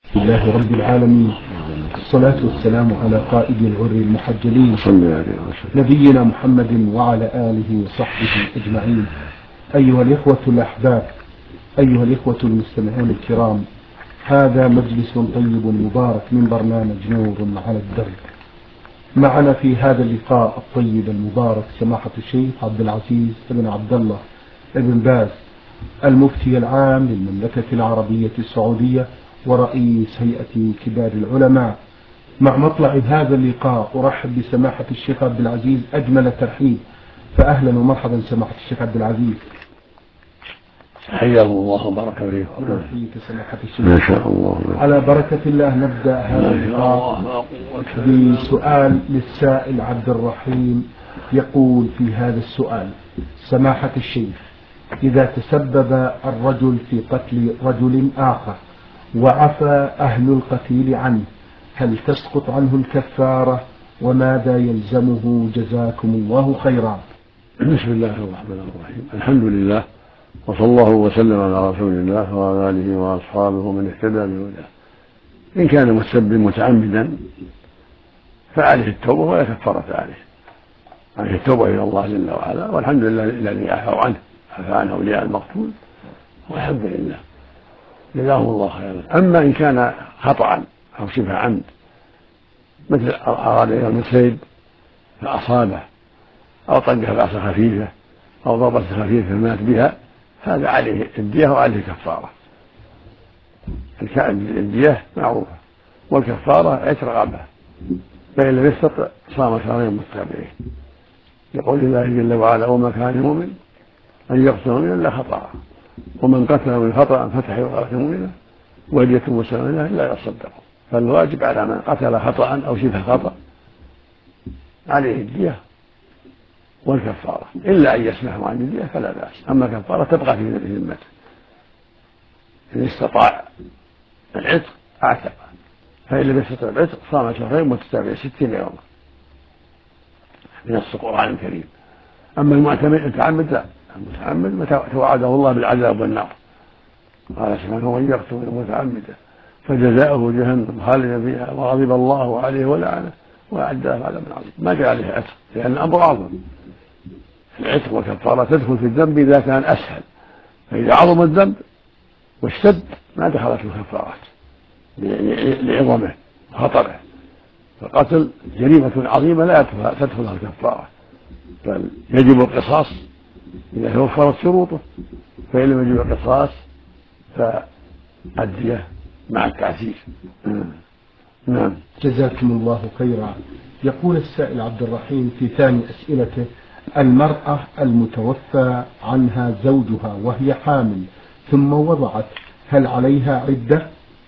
لله رب العالمين، الصلاة والسلام على قائد الغر المحجلين نبينا محمد وعلى آله وصحبه أجمعين. أيها الإخوة الأحباب، أيها الإخوة المستمعون الكرام، هذا مجلس طيب مبارك من برنامج نور على الدرب. معنا في هذا اللقاء الطيب المبارك سماحة الشيخ عبد العزيز بن عبد الله بن باز، المفتي العام للمملكة العربية السعودية ورئيس هيئة كبار العلماء. مع مطلع هذا اللقاء أرحب بسماحة الشيخ عبد العزيز أجمل ترحيب، فأهلا ومرحبا سماحة الشيخ عبد العزيز. حياكم الله وبارك فيكم. نحييك سماحة الشيخ. ما شاء الله. على بركة الله نبدأ هذا اللقاء بسؤال للسائل عبد الرحيم، يقول في هذا السؤال: سماحة الشيخ، إذا تسبب الرجل في قتل رجل آخر وعفى أهل القتيل عنه، هل تسقط عنه الكفارة؟ وماذا يلزمه؟ جزاكم الله خيرا. بسم الله الرحمن الرحيم. الحمد لله، وصلى الله وسلم على رسول الله وعلى آله وأصحابه ومن اهتدى بهداه. إن كان متسبب متعمدا فعليه التوبة ولا كفارة عليه التوبة إلى الله جل وعلا، والحمد لله الذي عفى عنه أولياء المقتول، والحمد لله، جزاهم الله خيرا. أما إن كان خطأ أو شبه عمد، مثل أراد يوم السيد فأصابه، أو طقه بعصا خفيفة أو ضربة خفيفة فمات بها، هذا عليه الدية وعليه كفارة. الدية معروفة، والكفارة عتق رقبة، فإن لم يستطع صام شهرين متتابعين، يقول الله جل وعلا: وما كان المؤمن أن يقتل مؤمنا إلا خطأ، ومن قتل من خطأ فتحرير رقبة مؤمنة ودية مسلمة لا يصدق. فالواجب على من قتل خطأ أو شبه خطأ عليه الدية والكفارة، إلا أن يسمحوا عن الدية فلا بأس. أما الكفارة تبقى في ذمته، إن استطاع العتق أعتق، فإن لم يستطع العتق صام شهرين متتابعين 60 يوما من نص القرآن الكريم. أما المتعمد لا، المتعمد توعده الله بالعذاب والنار، قال سبحانه: ومن يقتل متعمدا فجزاؤه جهنم خالدا فيها وغضب الله عليه ولعنه وأعد له عذابا عظيما. ما جاء عليه عتق لأن الأمر أعظم. العتق والكفارة تدخل في الذنب إذا كان أسهل، فإذا عظم الذنب واشتد ما دخلت الكفارات لعظمه وخطره. فالقتل جريمة عظيمة لا تدخلها الكفارة، بل يجب القصاص إذا توفرت شروطه، فإن لم يجب القصاص فالدية مع التعزير. نعم. جزاكم الله خيرا. يقول السائل عبد الرحيم في ثاني أسئلته: المرأة المتوفى عنها زوجها وهي حامل ثم وضعت، هل عليها عدة؟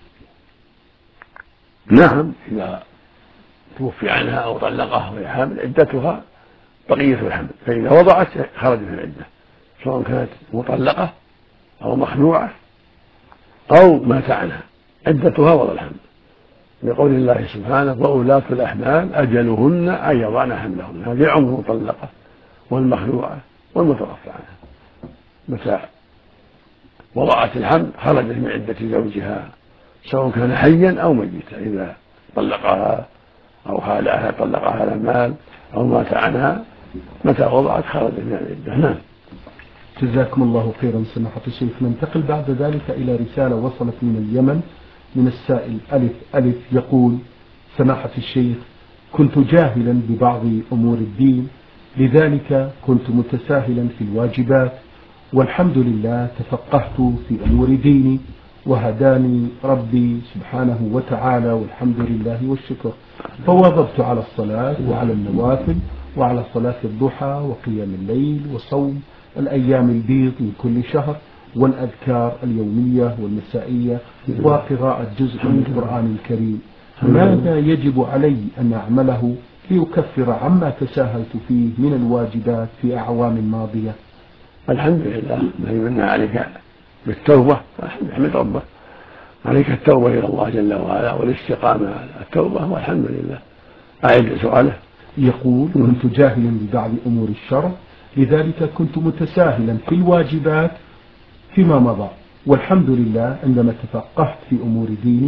نعم، إذا توفي عنها أو طلقها وهي حامل عدتها بقية الحمل، فإذا وضعت خرجت العدة، سواء كانت مطلقة أو مخلوعة أو مات عنها، عدتها وضع الحمل، لقول الله سبحانه: وأولاة الأحمال أجلهن أن يضعن حملهن. هذه عمر المطلقة والمخلوعة والمتوفى عنها، متى وضعت الحمل خرجت من عدة زوجها، سواء كان حيا أو ميتا. إذا طلقها أو خالعها، طلقها على مال أو مات عنها، متى وضعت خرجت من العدة. نعم. جزاكم الله خيرا سماحة الشيخ. ننتقل بعد ذلك إلى رسالة وصلت من اليمن من السائل ألف ألف، يقول: سماحة الشيخ، كنت جاهلا ببعض أمور الدين، لذلك كنت متساهلا في الواجبات، والحمد لله تفقهت في أمور ديني وهداني ربي سبحانه وتعالى، والحمد لله والشكر. فواظبت على الصلاة وعلى النوافل وعلى صلاة الضحى وقيام الليل وصوم الأيام البيض من كل شهر، والأذكار اليومية والمسائية، وقراءة جزء من القرآن الكريم. ماذا يجب علي أن أعمله ليكفر عما تساهلت فيه من الواجبات في أعوام ماضية؟ الحمد لله الذي من عليك بالتوبة، احمد ربك، عليك التوبة إلى الله جل وعلا والاستقامة على التوبة، والحمد لله. أعد سؤاله. يقول: كنت جاهلا ببعض أمور الشرع، لذلك كنت متساهلا في الواجبات فيما مضى، والحمد لله عندما تفقهت في أمور ديني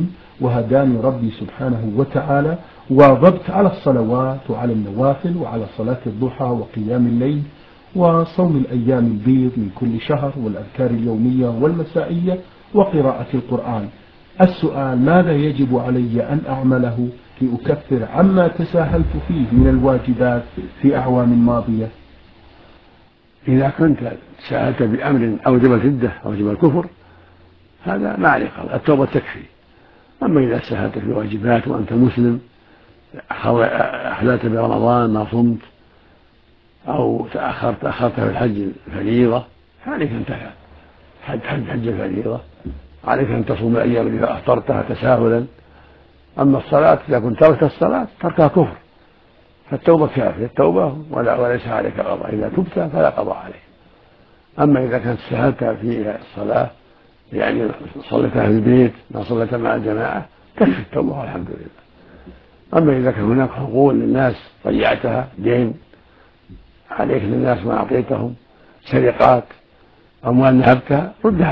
وهداني ربي سبحانه وتعالى، واظبت على الصلوات وعلى النوافل وعلى صلاة الضحى وقيام الليل وصوم الأيام البيض من كل شهر والأذكار اليومية والمسائية وقراءة القرآن. السؤال: ماذا يجب علي أن أعمله لأكفر عما تساهلت فيه من الواجبات في أعوام ماضية؟ إذا كنت سألت بأمر أوجب الردة أوجب الكفر هذا ما عليك، التوبة تكفي. أما إذا سألت في واجبات وأنت مسلم أحللت برمضان ما صمت أو تأخرت في الحج الفريضة فعليك أن حج الفريضة، عليك أن تصوم الأيام إذا أفطرتها تساهلا. أما الصلاة إذا كنت تركت الصلاة تركها كفر، فالتوبة كافية التوبة وليس عليك قضاء، إذا تبت فلا قضاء عليك. أما إذا كانت سهلت في الصلاة يعني صليتها في البيت ما صليتها مع الجماعة تكفي التوبة والحمد لله. أما إذا كان هناك حقوق للناس ضيعتها، دين عليك للناس ما أعطيتهم، سرقات، أموال نهبتها، ردها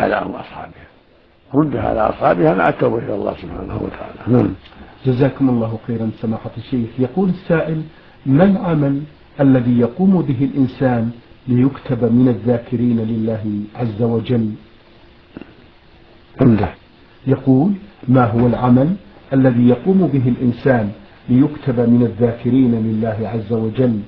على أصحابها مع التوبة إلى الله سبحانه وتعالى. جزاكم الله خيرا سماحة الشيخ. يقول السائل: ما العمل الذي يقوم به الإنسان ليكتب من الذاكرين لله عز وجل؟ يقول: ما هو العمل الذي يقوم به الإنسان ليكتب من الذاكرين لله عز وجل؟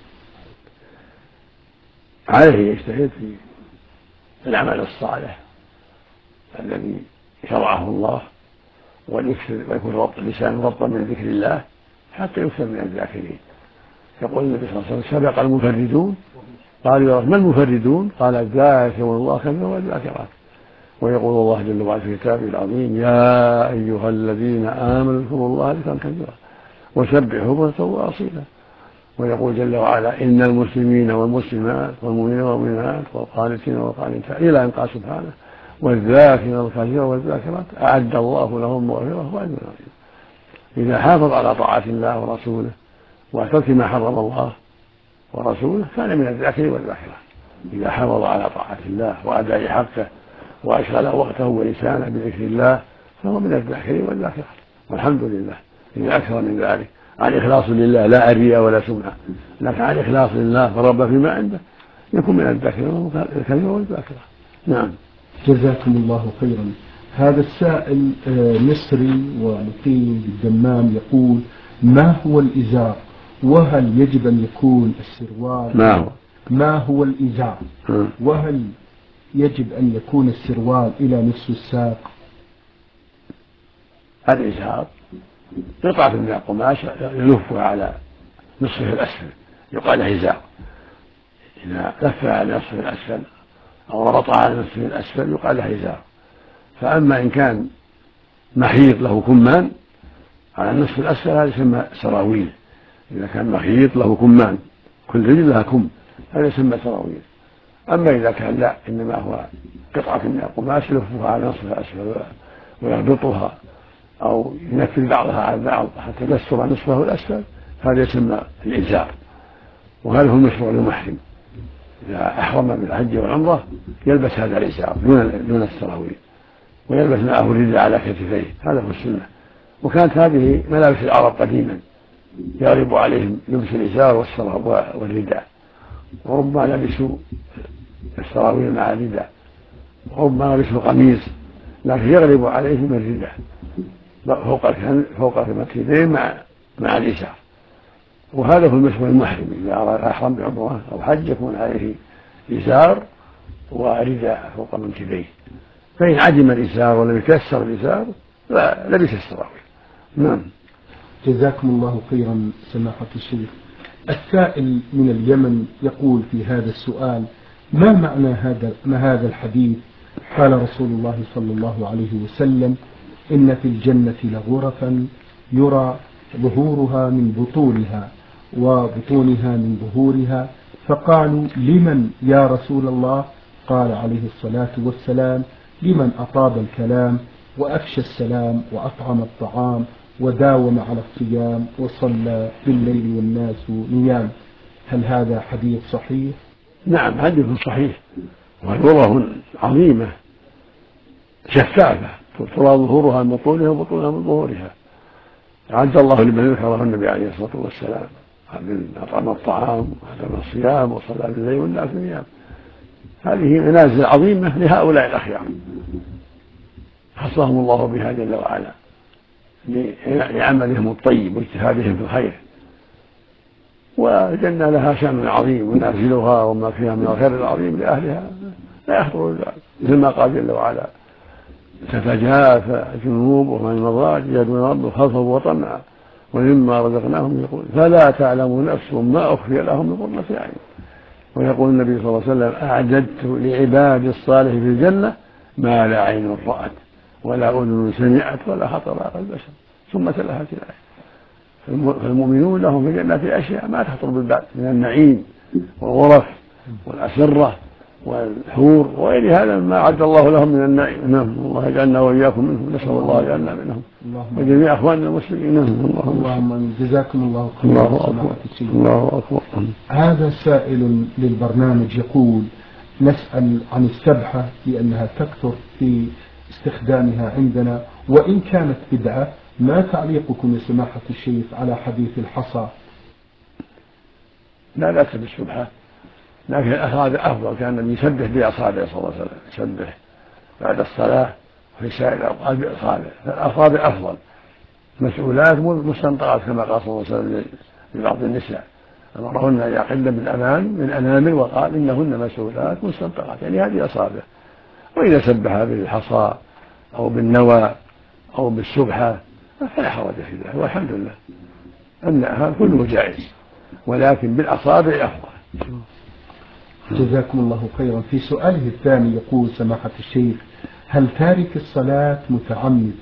عليه يجتهد في العمل الصالح الذي شرعه الله، ويكون ربط اللسان ربطا من ذكر الله حتى يكتب من الذاكرين. يقول النبي صلى الله عليه وسلم: سبق المفردون. قالوا: ما المفردون؟ قال: الذاكرون الله كثيرا والذاكرات. ويقول الله جل وعلا في كتابه العظيم: يا أيها الذين آمنوا اذكروا الله ذكرا كثيرا وسبحوه بكرة وأصيلا. ويقول جل وعلا: إن المسلمين والمسلمات والمؤمنين والمؤمنات والقانتين والقانتات إلى أن قال سبحانه: والذاكرين الكثير والذاكرات أعد الله لهم مغفرة وأجرا عظيما. إذا حافظ على طاعة الله ورسوله وترك ما حرم الله ورسوله كان من الذاكرين والذاكرات. إذا حافظ على طاعة الله وأداء حقه وأشغل وقته ولسانه بذكر الله فهو من الذاكرين والذاكرات، والحمد لله. إذا أكثر من ذلك عن إخلاص لله لا الرياء ولا سمعة، لكن عن إخلاص لله ورب فيما عنده يكون من الذاكرين والذاكرات. نعم. جزاكم الله خيرا. هذا السائل مصري ومقيم بالدمام يقول: ما هو الإزار؟ وهل يجب أن يكون السروال؟ ما هو الإزار؟ وهل يجب أن يكون السروال إلى نصف الساق؟ الإزار قطعة من القماش يلفها على نصفه الأسفل يقال إزار. إذا لفها على نصفه الأسفل أو ربطها على نصفه الأسفل يقال إزار. فأما إن كان محيط له كمان على النصف الأسفل هذا يسمى سراويل. إذا كان محيط له كمان كل رجل لها كم هذا يسمى سراويل. أما إذا كان لا، إنما هو قطعة من القماش يلفها على نصف الأسفل ويربطها أو ينفذ بعضها على بعض حتى تستر نصفه الأسفل هذا يسمى الإزار. وهذا هو المشروع للمحرم إذا أحرم بالحج والعمرة يلبس هذا الإزار دون السراويل، ويلبس معه الرداء على كتفيه، هذا هو السنة. وكانت هذه ملابس العرب قديما يغلب عليهم لبس الإزار والرداء، وربما لبسوا السراويل مع الرداء، وربما لبسوا قميص، لكن يغلب عليهم الرداء فوق الكتفين مع الإزار. وهذا هو المشروع المحرم إذا أراد أحرم بعمرة أو حج يكون عليه إزار ورداء فوق منكبيه. فإن عدم الإزار ولم يتيسر الإزار لبس السراويل. نعم. جزاكم الله خيرا سماحة الشيخ. السائل من اليمن يقول في هذا السؤال: ما معنى هذا الحديث؟ قال رسول الله صلى الله عليه وسلم: إن في الجنة لغرفا يرى ظهورها من بطونها وبطونها من ظهورها. فقالوا: لمن يا رسول الله؟ قال عليه الصلاة والسلام: لمن أطاب الكلام وأفشى السلام وأطعم الطعام وداوم على الصيام وصلى بالليل والناس نيام. هل هذا حديث صحيح؟ نعم، حديث صحيح، والغرف عظيمة شفافة ترى ظهورها من طولها وبطونها من ظهورها. أعد الله لمن ذكره النبي عليه الصلاة والسلام من أطعم الطعام وأتم الصيام وصلى بالليل والناس نيام. هذه منازل عظيمة لهؤلاء الأخيار خصهم الله بها جل وعلا لعملهم الطيب واجتهادهم في الخير. والجنة لها شأن عظيم ونازلها وما فيها من الخير العظيم لأهلها لا يخطر ببال، مثل ما قال جل وعلا تتجافى جنوبهم عن المضاجع يدعون ربهم خوفا وطمعا ومما رزقناهم يقول فلا تعلم نفس ما أخفي لهم من قرة أعين. ويقول النبي صلى الله عليه وسلم أعددت لعبادي الصالح في الجنة ما لا عين رأت ولا أذن سمعت ولا خطر على قلب بشر. ثم تلهت الآية. فالمؤمنون لهم في الجنة أشياء ما تخطر بالبال من النعيم والغرف والأسرة والحور وغير هذا ما أعد الله لهم من النعيم. الله يجعلنا وإياكم منهم، نسأل الله يجعلنا منهم وجميع أخواننا المسلمين. اللهم جزاكم الله خيرا. الله أكبر. هذا سائل للبرنامج يقول نسأل عن السبحة لأنها تكثر في استخدامها عندنا وإن كانت بدعة، ما تعليقكم يا سماحة الشيخ على حديث الحصى؟ لا بأس بالسبحة، لكن هذا أفضل. كان النبي يسبح بأصابعه صلى الله عليه وسلم، يسبح بعد الصلاة في سائر الأوقات بأصابعه، فالأصابع أفضل. مسؤولات مستنطقات كما قال صلى الله عليه وسلم لبعض النساء أمرهن أن يعقدن من أنامل وقال إنهن مسؤولات مستنطقات، يعني هذه أصابع. وإذا سبح بالحصى أو بالنوى أو بالسبحة فلا حرج في ذلك، والحمد لله أنها كله جائز، ولكن بالأصابع أفضل. جزاكم الله خيرا. في سؤاله الثاني يقول سماحة الشيخ هل تارك الصلاة متعمد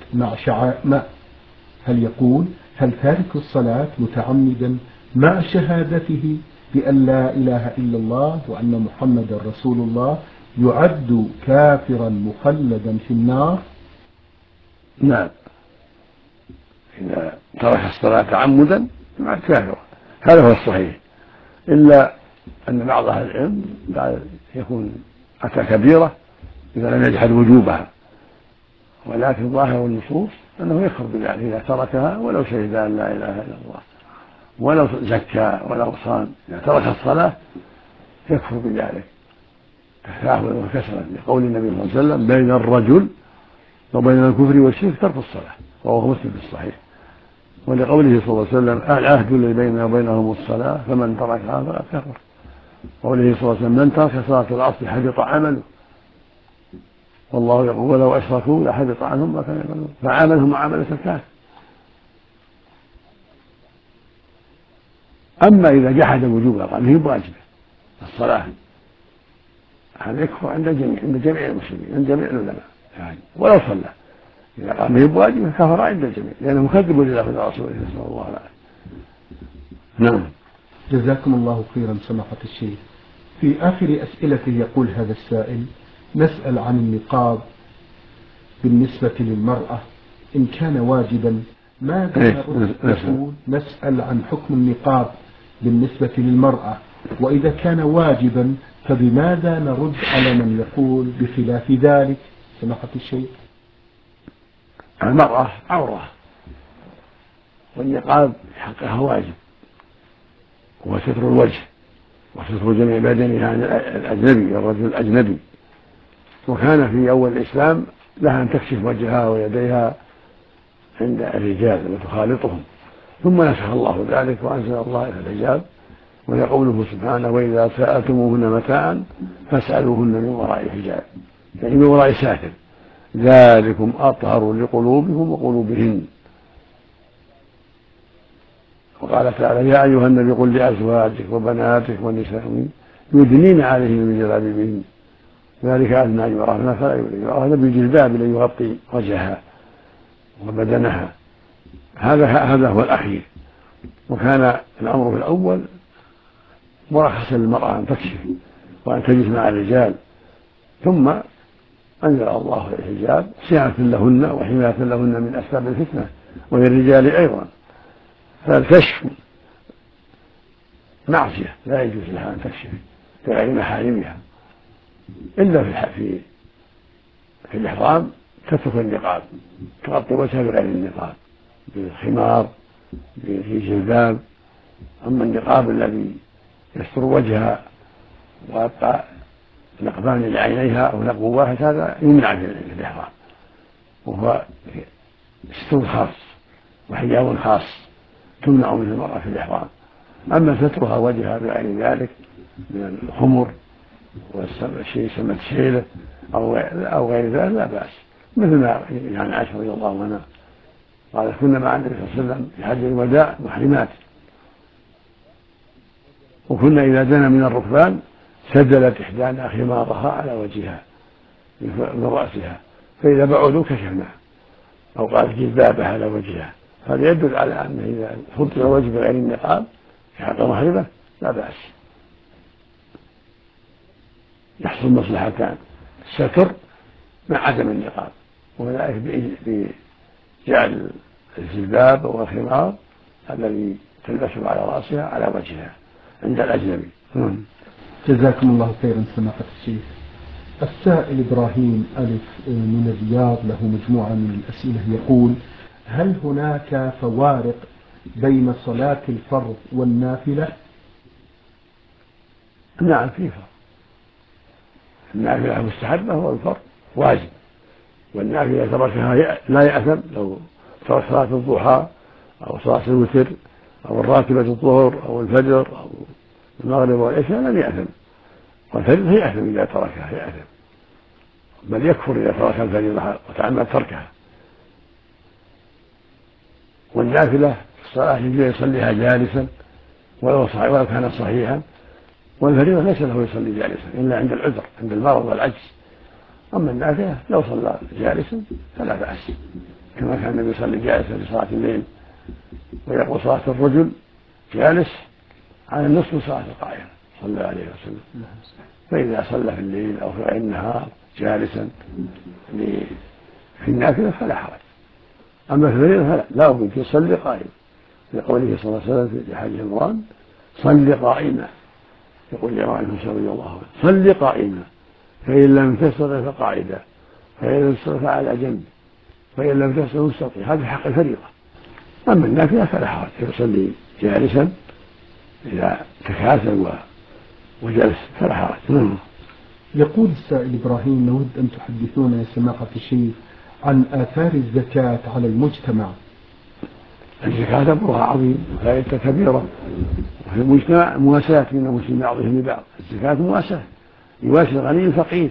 هل تارك الصلاة متعمدا مع شهادته بأن لا إله إلا الله وأن محمد رسول الله يعد كافرا مخلدا في النار؟ نعم، إذا ترك الصلاة تعمدا مع كافر هذا هو الصحيح، إلا أن بعض أهل العلم يكون أتى كبيرة إذا لم يجحد وجوبها، ولكن ظاهر النصوص أنه يكفر بذلك إذا تركها ولو شهد أن لا إله إلا الله ولو زكى ولو صام. إذا ترك الصلاة يكفر بذلك تساهلا وكسرا، لقول النبي صلى الله عليه وسلم بين الرجل وبين الكفر والشرك ترك الصلاة، وهو مسلم في الصحيح. ولقوله صلى الله عليه وسلم العهد الذي بيننا وبينهم الصلاة فمن تركها فقد كفر. قوله صلى الله عليه وسلم من ترك صلاة العصر حبط عمله، والله يقول ولو أشركوا لحبط عنهم ما كانوا يعملون، فعاملهم معاملة الكافر. أما إذا جحد وجوبها قال هي واجبة الصلاة، هذا يكفر عند جميع المسلمين، عند جميع العلماء يعني ولو صلى. إذا قال هي واجبة كفر عند الجميع لأنه مكذب لله ورسوله صلى الله عليه وسلم. نعم. جزاكم الله خيرا سماحة الشيخ. في آخر أسئلته يقول هذا السائل نسأل عن النقاب بالنسبة للمرأة إن كان واجبا ماذا نقول؟ نسأل عن حكم النقاب بالنسبة للمرأة، وإذا كان واجبا فبماذا نرد على من يقول بخلاف ذلك سماحة الشيخ؟ المرأة عورة والنقاب حقها واجب، وستر الوجه وستر جميع بدنها عن الأجنبي الرجل الأجنبي. وكان في أول الإسلام لها أن تكشف وجهها ويديها عند الرجال وتخالطهم، ثم نسخ الله ذلك وأنزل الله إلى الحجاب، ويقوله سبحانه وإذا سألتموهن متاعا فاسألوهن من وراء حجاب، يعني من وراء ساتر، ذلكم أطهر لقلوبكم وقلوبهن. وقال تعالى يا أيها النبي قل لأزواجك وبناتك والنساء يدنين عليهن من جلابيبهن ذلك أدنى أن يعرفن فلا يؤذين بالجلباب ليغطي وجهها وبدنها. هذا هو الأخير. وكان الأمر في الأول مرخصا للمرأة أن تكشف وأن تجلس مع الرجال، ثم أنزل الله الحجاب صيانة لهن وحماية لهن من أسباب الفتنة وللرجال أيضا. فالكشف معصية لا يجوز لها أن تكشف في غير محارمها إلا في الإحرام تترك النقاب، تغطي وجهها بغير النقاب، بالخمار، بجلباب. أما النقاب الذي يستر وجهها ويبقى نقبان لعينيها أو نقب واحد هذا يمنع في الإحرام، وهو ستر خاص وحجاب خاص تمنع منه المرأة في الإحرام. أما سترها وجهها بغير ذلك من الخمر والشيء سمت شيله أو غير ذلك لا بأس، مثل ما يعني عائشة رضي الله عنها قال كنا مع النبي صلى الله عليه وسلم في حج الوداع محرمات، وكنا إذا دنا من الركبان سدلت إحدانا خمارها على وجهها من رأسها، فإذا بعدوا كشفنا، أو قالت جلبابها على وجهها. هذا يدل على أنه إذا خط الوجه بغير النقاب في حق محرمة لا بأس. يحصل مصلحتان: الستر مع عدم النقاب، وذلك بجعل الجلباب والخمار الذي تلبسه على رأسها على وجهها عند الأجنبي. جزاكم الله خيرا سماحة الشيخ. السائل إبراهيم ألف من الرياض له مجموعة من الأسئلة يقول: هل هناك فوارق بين صلاة الفرض والنافلة؟ نعم في فرق. النافلة مستحبة والفرض واجب، والنافلة تركها لا يأثم، لو ترك صلاة الضحى أو صلاة الوتر أو الراتبة الظهر أو الفجر أو المغرب والعشاء لم يأثم، والفريضة يأثم إذا تركها يأثم، بل يكفر إذا ترك الفريضة وتعمد تركها. والنافلة الصلاة يصليها جالسا ولو كان صحيحا، والفريضة ليس له يصلي جالسا إلا عند العذر، عند المرض والعجز. أما النافلة لو صلى جالسا فلا بأس، كما كان النبي يصلي جالسا في صلاة الليل، ويقول صلاة الرجل جالس على النصف من صلاة القائم صلى الله عليه وسلم. فإذا صلى في الليل أو في النهار جالسا في النافلة فلا حرج. أما في الفريضة فلا، لا بد يصلي قائما، لقوله صلى الله عليه وسلم في حديث عمران: صل قائما. يقول لعمران بن رضي الله عنه: صل قائما، فإن لم تستطع فقاعدا، فإن لم تستطع فعلى جنب، فإن لم تستطع مستطيع. هذا حق الفريضة. أما النافلة فلا حرج، يصلي جالسا إذا تكاسل وجلس فلا حرج. يقول السائل إبراهيم: نود أن تحدثونا يا سماحة الشيخ عن آثار الزكاة على المجتمع. الزكاة أمرها عظيم وفائدتها كبيرة، وفي المجتمع مواساة من المسلمين بعضهم لبعض. الزكاة مواساة، يواسي الغني الفقير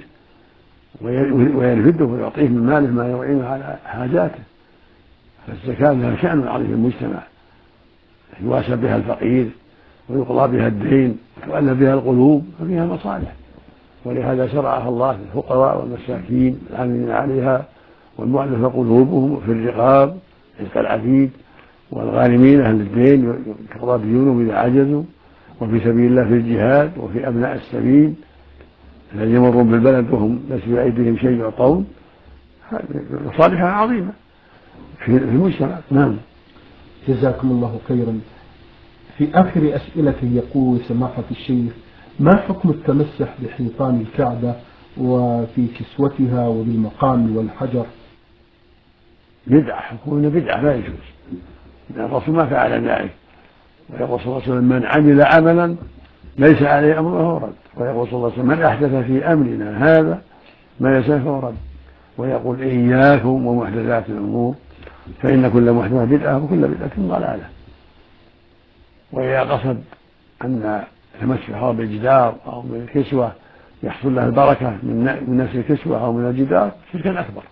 ويرفده ويعطيه من ماله ما يعينه على حاجاته. فالزكاة لها شأن عظيم في المجتمع، يواسى بها الفقير ويقضى بها الدين وتؤلف بها القلوب وفيها مصالح، ولهذا شرعها الله للفقراء والمساكين العاملين عليها والمؤلفة قلوبهم في الرقاب رزق العبيد، والغارمين أهل الدين يقضى ديونهم إذا عجزوا، وفي سبيل الله في الجهاد، وفي أبناء السبيل الذين يمرون بالبلد وهم ليس في أيديهم شيء يعطون. مصالحها عظيمة في المجتمع. نعم. جزاكم الله خيرا. في آخر أسئلته يقول سماحة الشيخ: ما حكم التمسح بحيطان الكعبة وفي كسوتها وبالمقام والحجر؟ بدعة، حكمه بدعة لا يجوز، لأن الرسول ما فعل ذلك. ويقول صلى الله عليه وسلم: من عمل عملا ليس عليه أمره رد. ويقول صلى الله عليه وسلم: من أحدث في أمرنا هذا ما ليس فهو رد. ويقول: إياكم ومحدثات الأمور فإن كل محدثة بدعة وكل بدعة ضلالة. وإذا قصد أن تمسحه بالجدار أو بالكسوة يحصل له البركة من نفس الكسوة أو من الجدار شرك أكبر.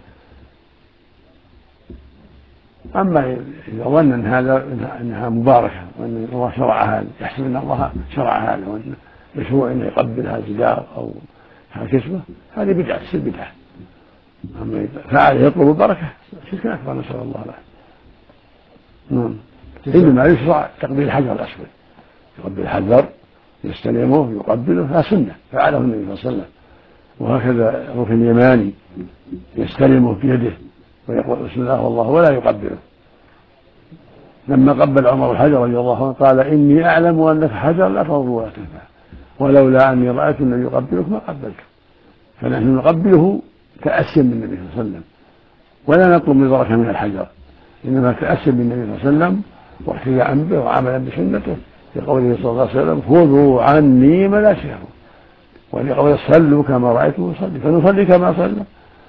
أما إذا ظن أن هذا أنها مباركة وأن الله شرعها، يحسب أن الله شرع هذا وأن مشروع أن يقبل هذا الجدار أو هذا الكسوة، هذه بدعة تصير بدعة. أما إذا فعل يطلب البركة شرك أكبر، نسأل الله العافية. نعم. إنما يشرع تقبيل الحجر الأسود، يقبل الحجر يستلمه يقبله، هذا سنة فعله النبي صلى الله عليه وسلم. وهكذا الركن اليماني يستلمه بيده ويقول بسم الله والله ولا يقبله. لما قبل عمر الحجر رضي الله عنه قال: إني أعلم أنك حجر لا تضر ولا تنفع، ولولا أني رأيت النبي يقبلك ما قبلته. فنحن نقبله تأسيا من النبي صلى الله عليه وسلم، ولا نطلب البركة من الحجر، إنما تأسم بالنبي صلى الله عليه وسلم واحتجاء به وعملا بسنته، لقوله صلى الله عليه وسلم خذوا عني مناسككم، ولقوله صلوا كما رأيتم يصلي، فنصلي كما صلى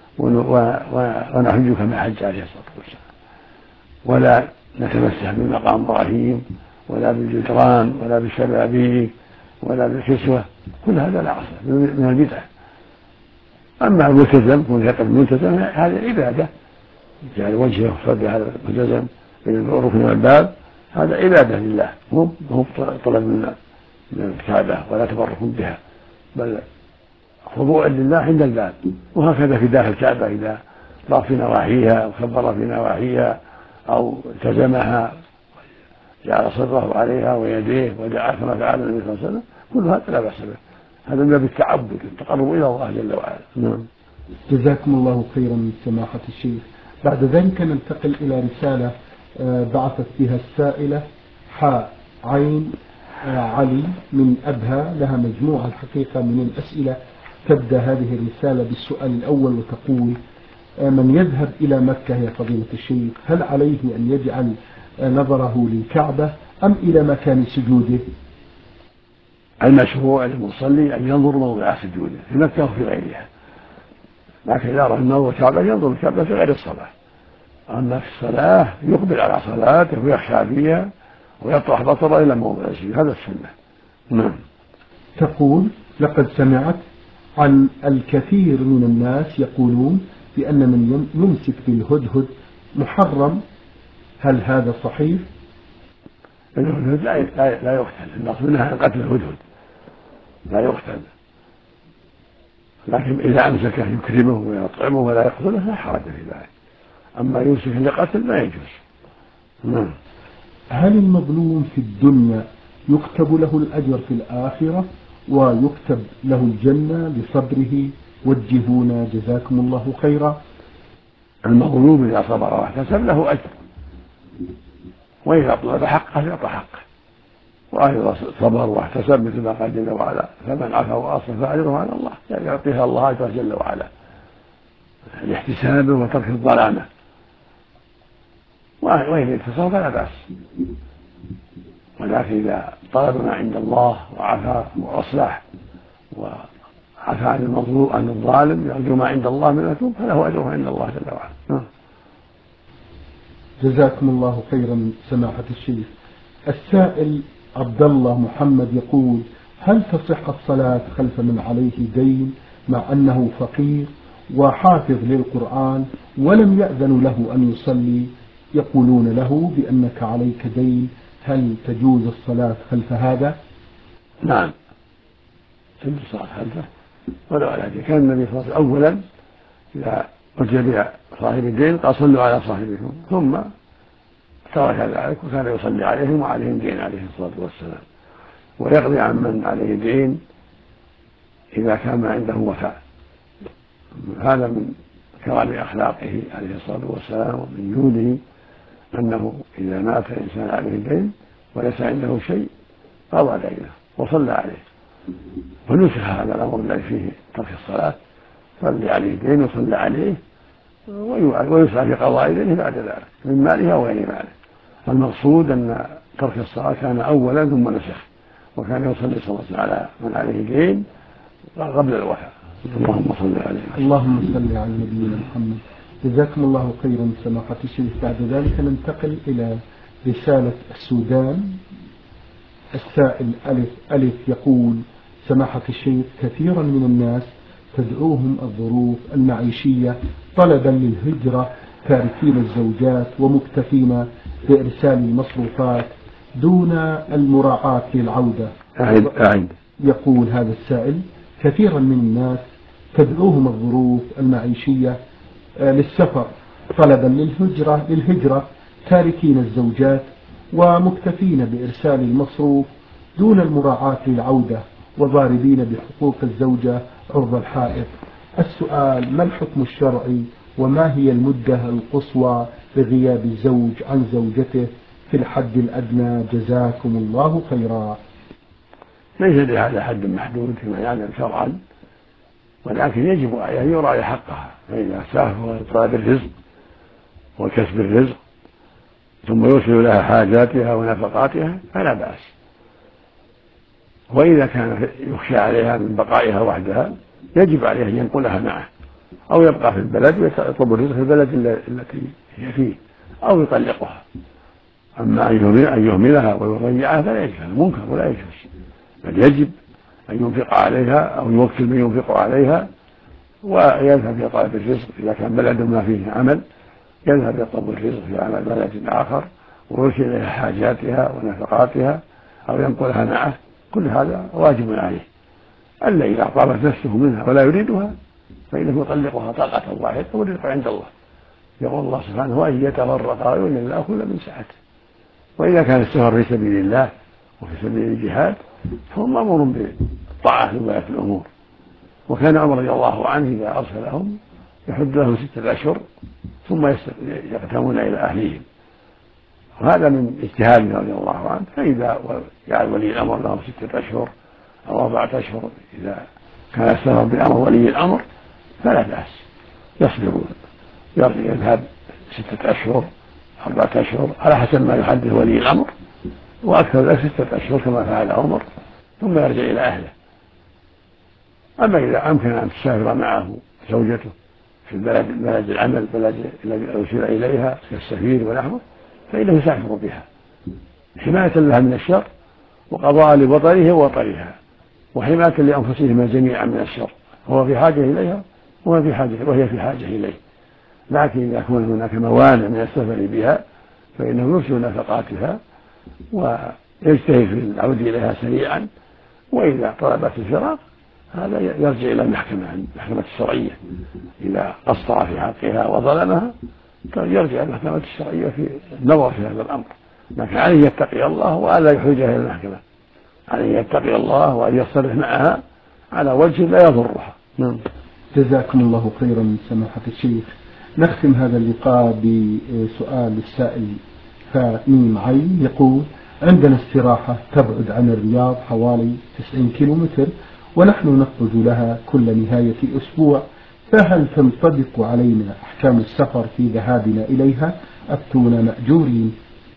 ونحج كما حج عليه الصلاة والسلام، ولا نتمسح بمقام إبراهيم ولا بالجدران ولا بالشبابيك ولا بالكسوة، كل هذا لا أصل من البدع. أما الملتزم كون يقف الملتزم هذه عبادة، جعل وجهه وصدر هذا الملتزم بين الركن والباب هذا عبادة لله، مو طلب من الكعبة ولا تبرك بها، بل خضوع لله عند الباب. وهكذا في داخل الكعبة إذا طاف في نواحيها أو كبر في نواحيها أو التزمها جعل صدره عليها ويديه ودعا كما فعل النبي صلى الله عليه وسلم، كل هذا لا بأس به، هذا من باب التعبد التقرب إلى الله جل وعلا. نعم. جزاكم الله خيرا سماحة الشيخ. بعد ذلك ننتقل إلى رسالة بعثت بها السائلة عين علي من أبها، لها مجموعة الحقيقة من الأسئلة. تبدأ هذه الرسالة بالسؤال الأول وتقول: من يذهب إلى مكة يا فضيلة الشيخ هل عليه أن يجعل نظره للكعبة أم إلى مكان سجوده؟ المشروع للمصلي أن ينظر موضع سجوده في مكة وفي غيرها، لكن إذا أراد النظر الكعبة ينظر الكعبة في غير الصلاة. أما في الصلاة يقبل على صلاته ويخشى فيها ويطرح بصره إلى موضع السجود، هذا السنة. نعم. تقول: لقد سمعت عن الكثير من الناس يقولون بأن من يمسك بالهدهد محرم، هل هذا صحيح؟ الهدهد لا يقتل، المقصود منها قتل الهدهد لا يقتل، لكن إذا أمسكه يكرمه ويطعمه ولا يقتله لا حرج في ذلك، أما يمسك لقتل لا يجوز. نعم. هل المظلوم في الدنيا يكتب له الأجر في الآخرة ويكتب له الجنة لصبره؟ وجهونا جزاكم الله خيرا. المظلوم إذا صبر واحتسب له أجر، وإذا طلب حقه يعطى حقه، وإذا صبر واحتسب مثل ما قال جل وعلا: فمن عفا وأصلح فأجره على الله، يعني يعطيها الله أجره جل وعلا لاحتسابه وترك الظلامة، وإن اتصل فلا بأس. ولكن إذا طلب ما عند الله وعفا وأصلح وعفا عن المظلوم عن الظالم يرجو ما عند الله من أثوب فله أجره عند الله جل وعلا. جزاكم الله خيرا سماحة الشيخ. السائل عبد الله محمد يقول: هل تصح الصلاة خلف من عليه دين مع أنه فقير وحافظ للقرآن ولم يأذن له أن يصلي؟ يقولون له بأنك عليك دين، هل تجوز الصلاة خلف هذا؟ نعم تجوز الصلاة خلفه، ولو على ذلك كان النبي صلى الله عليه وسلم أولا إذا أتي بصاحب الدين قال: صلوا على صاحبكم، ثم ترك ذلك وكان يصلي عليهم وعليهم دين عليه الصلاة والسلام، ويقضي عن من عليه دين إذا كان ما عنده وفاء. هذا من كرم أخلاقه عليه الصلاة والسلام ومن جوده أنه إذا مات إنسان عليه دين وليس عنده شيء قضى دينه وصلى عليه، ونسخ هذا الأمر الذي فيه ترك الصلاة، صلي عليه دين وصلى عليه ويسعى في قضاء دينه بعد ذلك من ماله أو غير ماله. المقصود أن ترك الصلاة كان أولا ثم نسخ، وكان يصلي صلى الله على من عليه دين قبل الوفاة. اللهم صل عليه وسلم. اللهم صل على نبينا محمد. جزاكم الله خيرا سماحة الشيخ. بعد ذلك ننتقل إلى رسالة السودان. السائل ألف يقول: سماحة الشيخ كثيرا من الناس تدعوهم الظروف المعيشية طلبا للهجرة، تاركين الزوجات ومكتفين بإرسال المصروفات دون المراعاة للعودة. يقول هذا السائل: كثيرا من الناس تدعوهم الظروف المعيشية للسفر طلبا للهجرة تاركين الزوجات ومكتفين بإرسال المصروف دون المراعاة للعودة، وضاربين بحقوق الزوجة عرض الحائط. السؤال: ما الحكم الشرعي وما هي المدة القصوى لغياب الزوج عن زوجته في الحد الأدنى؟ جزاكم الله خيرا. ليس لهذا حد محدود فيما يعلم شرعا، ولكن يجب أن يراعي حقها، فإذا سافر طلب الرزق وكسب الرزق ثم يوصل لها حاجاتها ونفقاتها فلا بأس. وإذا كان يخشى عليها من بقائها وحدها يجب عليه أن ينقلها معه أو يبقى في البلد ويطلب الرزق في البلد التي هي فيه أو يطلقها. أما أن يهملها ويضيعها فلا يجوز، منكر ولا يجوز، بل يجب أن ينفق عليها أو يوكل من ينفق عليها ويذهب في طلب الرزق. إذا كان بلد ما فيه عمل يذهب يطلب الرزق في عمل بلد آخر ويوصل إليها حاجاتها ونفقاتها أو ينقلها معه. كل هذا واجب عليه. ألا إذا طابت نفسه منها ولا يريدها فإنه يطلقها طلقة واحدة والرزق عند الله. يقول الله سبحانه وإن يتفرقا يغني الله كل من سعته. وإذا كان السفر في سبيل الله وفي سبيل الجهاد فهو مأمور بالطاعة في ولاة الأمور. وكان عمر رضي الله عنه إذا أرسلهم يحد لهم 6 أشهر ثم يقدمون إلى أهليهم، وهذا من اجتهاده رضي الله عنه. فإذا جعل ولي الأمر لهم 6 أشهر أو 4 أشهر إذا كان السفر بأمر ولي الأمر فلا بأس، يصبرون يذهب 6 أشهر 4 أشهر على حسب ما يحدث ولي الأمر، وأكثر ذلك 6 أشهر كما فعل عمر ثم يرجع إلى أهله. أما إذا أمكن أن تسافر معه زوجته في بلد العمل بلد الذي أرسل إليها كالسفير ونحوه فإنه يسافر بها حماية لها من الشر وقضاء لبطره ووطرها وحماية لأنفسهما جميعا من الشر. هو في حاجة إليها وهي في حاجة إليه. لكن إذا كان هناك موانع من السفر بها فإنه يرسل نفقاتها ويجتهد في العود إليها سريعا. وإذا طلبت الفراق هذا يرجع إلى المحكمة الشرعية. إذا قصر في حقها وظلمها يرجع إلى المحكمة الشرعية في النظر في هذا الأمر. لكن عليه يتقي الله وألا يحوجها إلى المحكمة، عليه يتقي الله وأن يصرح معها على وجه لا يضرها. جزاكم الله خيرا سماحة الشيخ. نختم هذا اللقاء بسؤال السائل فميم عين يقول: عندنا استراحة تبعد عن الرياض حوالي 90 كيلومتر ونحن نخرج لها كل نهاية أسبوع، فهل تنطبق علينا أحكام السفر في ذهابنا إليها؟ أفتونا مأجورين.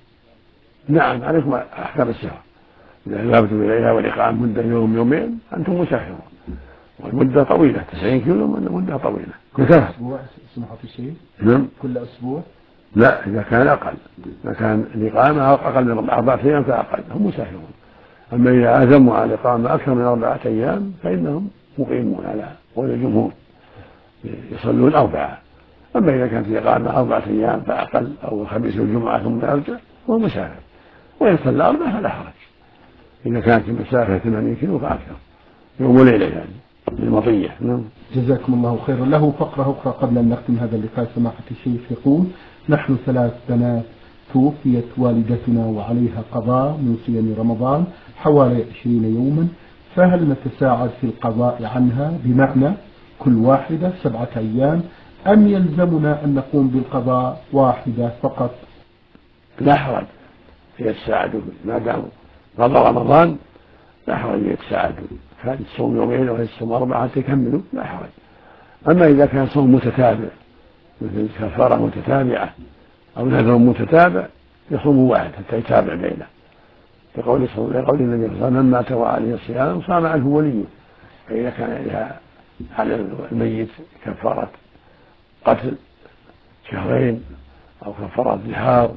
نعم عليكم أحكام السفر. إذا ذهبتم إليها والإقامة مدة يوم يومين أنتم مسافرون، والمدة طويلة 90 كيلو مدة طويلة. كل أسبوع سمحت الشيء؟ نعم كل أسبوع؟ لا، إذا كان أقل، إذا كان الإقامة أقل من 4 أيام فأقل هم مسافرون. أما إذا عزموا على الإقامة أكثر من 4 أيام فإنهم مقيمون على قول الجمهور يصلون 4. أما إذا كانت الإقامة 4 أيام فأقل أو الخميس والجمعة ثم يرجع فهو مسافر، وإن صلى 4 فلا حرج إذا كانت المسافة 80 كيلو فأكثر يوم وليلة يعني للمطية. جزاكم الله خيرا. له فقرة أخرى قبل أن نختم هذا اللقاء سماحة الشيخ يقول: نحن 3 بنات توفيت والدتنا وعليها قضاء من صيام رمضان حوالي 20 يوما، فهل نتساعد في القضاء عنها بمعنى كل واحدة 7 أيام أم يلزمنا أن نقوم بالقضاء واحدة فقط؟ لا حرج يتساعدوا ما دام قضى رمضان، لا حرج يتساعدوا، كان تصوم يومين أو تصوم 4 تكملوا لا حرج. أما إذا كان صوم متتابع مثل كفارة متتابعة أو نذر متتابع يصوم واحد حتى يتابع بينه، لقول النبي صلى الله عليه وسلم: من مات وعليه الصيام صام عنه وليه. فإذا كان لها على الميت كفارة قتل 2 أو كفارة ظهار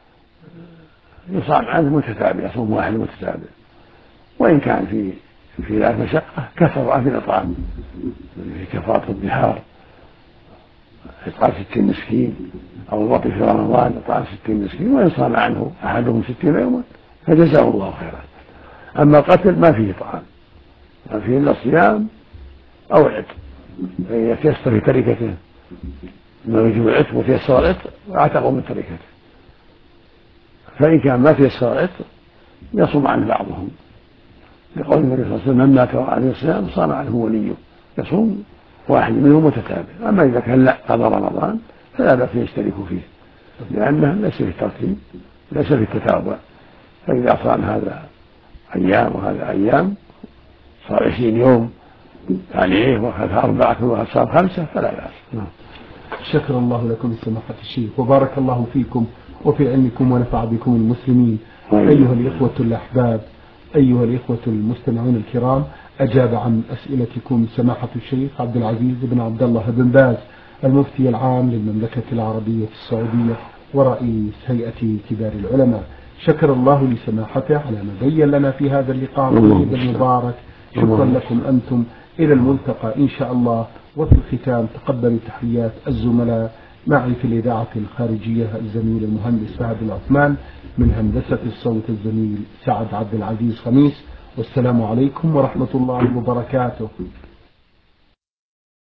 يصام عنه متتابع، يصوم واحد متتابع. وإن كان في ذلك مشقة كفر عن الإطعام في كفارة الظهار إطعام 60 مسكين أو الوطي في رمضان إطعام 60 مسكين، وإن صام عنه أحدهم 60 يوما فجزاه الله خيرا. أما القتل ما فيه طعام، ما فيه إلا الصيام أو العتق، فإن يتيسر في تركته ما يجب العتق وتيسر العتق واعتقوا من تركته. فإن كان ما تيسر العتق يصوم عن بعضهم، لقول النبي صلى الله عليه وسلم: من مات وعليه الصيام صام عنه وليه، يصوم واحد منهم متتابع. أما إذا كان لا قضى رمضان فلا بأس يشترك فيه، لأنه ليس في الترتيب ليس في التتابع. فإذا صام هذا أيام وهذا أيام صار 20 يوم يعني وأخذ 4 كل واحد صار 5 فلا بأس. شكر الله لكم سماحة الشيخ، وبارك الله فيكم وفي علمكم ونفع بكم المسلمين. أيها الإخوة الأحباب، أيها الإخوة المستمعون الكرام، أجاب عن أسئلتكم سماحة الشيخ عبد العزيز بن عبد الله بن باز، المفتي العام للمملكة العربية السعودية ورئيس هيئة كبار العلماء. شكر الله لسماحته على ما بين لنا في هذا اللقاء الطيب المبارك. شكرا لكم أنتم، إلى الملتقى إن شاء الله. وفي الختام تقبلوا تحيات الزملاء معي في الإذاعة الخارجية الزميل المهندس فهد العثمان، من هندسة الصوت الزميل سعد عبد العزيز خميس، والسلام عليكم ورحمة الله وبركاته.